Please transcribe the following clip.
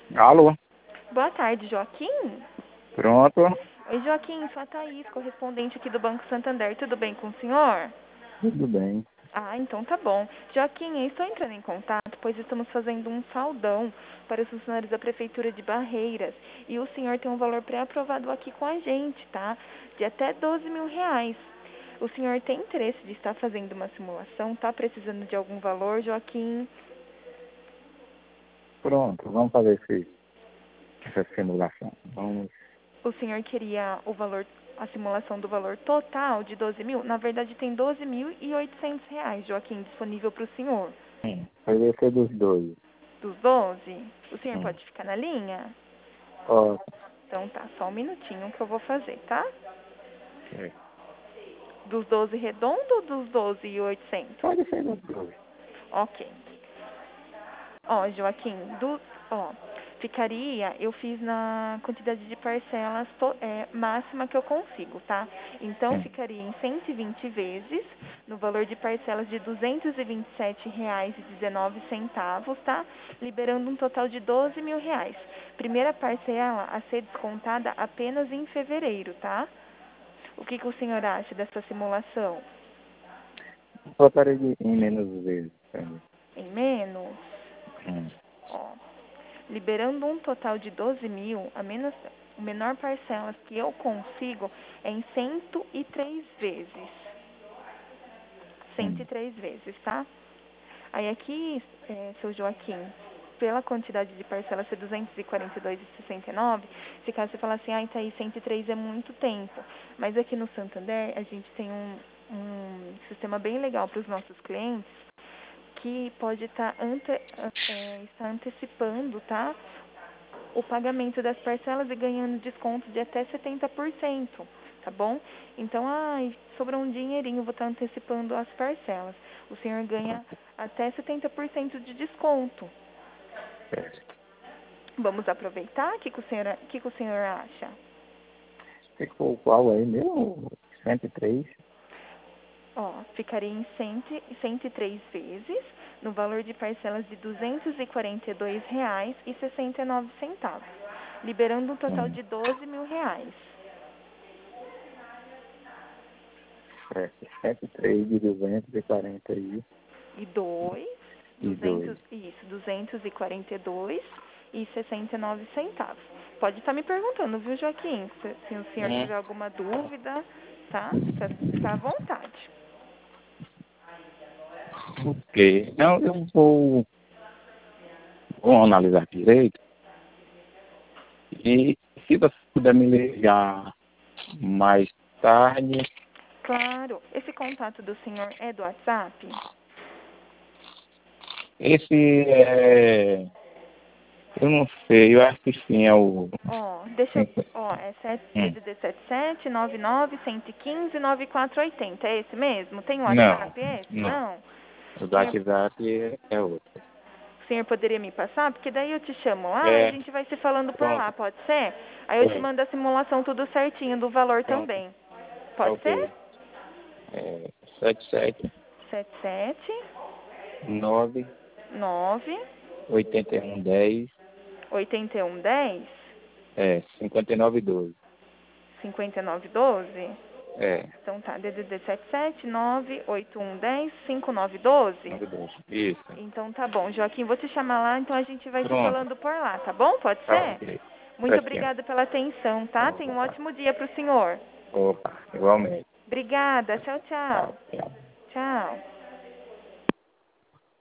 Alô? Boa tarde, Joaquim. Pronto? Oi, Joaquim, sou a Thaís, correspondente aqui do Banco Santander. Tudo bem com o senhor? Tudo bem. Ah, então tá bom. Joaquim, eu estou entrando em contato, pois estamos fazendo um saldão para os funcionários da Prefeitura de Barreiras. E o senhor tem um valor pré-aprovado aqui com a gente, tá? De até R$ 12.000. O senhor tem interesse de estar fazendo uma simulação? Tá precisando de algum valor, Joaquim? Pronto, vamos fazer essa simulação. Vamos. O senhor queria a simulação do valor total de 12.000? Na verdade, tem R$ 12.800, Joaquim, disponível para o senhor. Fazer ser dos dois. Dos 12? O senhor Hum. pode ficar na linha? Ó, Então tá, só um minutinho que eu vou fazer, tá? é. Dos 12 redondo ou dos 12.800? Pode ser dos dois. Ok. Ó, Joaquim, ficaria, eu fiz na quantidade de parcelas máxima que eu consigo, tá? Então, ficaria em 120 vezes, no valor de parcelas de R$ 227,19, tá? Liberando um total de R$ 12.000. Primeira parcela a ser descontada apenas em fevereiro, tá? O que o senhor acha dessa simulação? Botaria em menos vezes também. Em menos? Hum. Ó. Liberando um total de 12.000, a menor parcela que eu consigo é em 103 vezes. 103 vezes, tá? Aí aqui, seu Joaquim, pela quantidade de parcelas ser 242,69, se caso você falar assim, tá aí 103 é muito tempo. Mas aqui no Santander, a gente tem um sistema bem legal para os nossos clientes, que pode estar antecipando, tá? O pagamento das parcelas e ganhando desconto de até 70%, tá bom? Então, sobrou um dinheirinho, vou estar antecipando as parcelas. O senhor ganha até 70% de desconto. Vamos aproveitar? O que o senhor acha? Ficou qual aí mesmo? 103? Ficaria em 103 vezes, no valor de parcelas de R$ 242,69, liberando um total de R$ 12.000. 103 de 240 aí. E dois, E 2. 242,69. Pode estar me perguntando, viu, Joaquim? Se o senhor tiver alguma dúvida, tá? Fica à vontade. Ok. Não, eu vou analisar direito. E se você puder me ligar mais tarde. Claro. Esse contato do senhor é do WhatsApp? Esse é. Eu não sei, eu acho que sim, é o. DDD 77 99 115 9480. É esse mesmo? Tem o Não, WhatsApp esse? não. Não? O O senhor, WhatsApp é outro. o senhor poderia me passar? Porque daí eu te chamo lá e a É, gente vai se falando por lá, pronto. pode ser? Aí eu te mando a simulação tudo certinho do valor Pronto. também. Pode ser? Ok. É, 77 77 9 9 81 10 81 10 59 12. 59 12. É, Então tá, DDD 77 9 81 10 59 12. 9 12. Isso. Então tá bom, Joaquim, vou te chamar lá, então a gente vai se Pronto. falando por lá, tá bom? Pode Tá ser? ok. Muito Certinho. obrigada pela atenção, tá? Tenha um Opa. ótimo dia pro senhor. Opa. Igualmente. Obrigada, tchau, tchau. Tchau. Tchau. Tchau.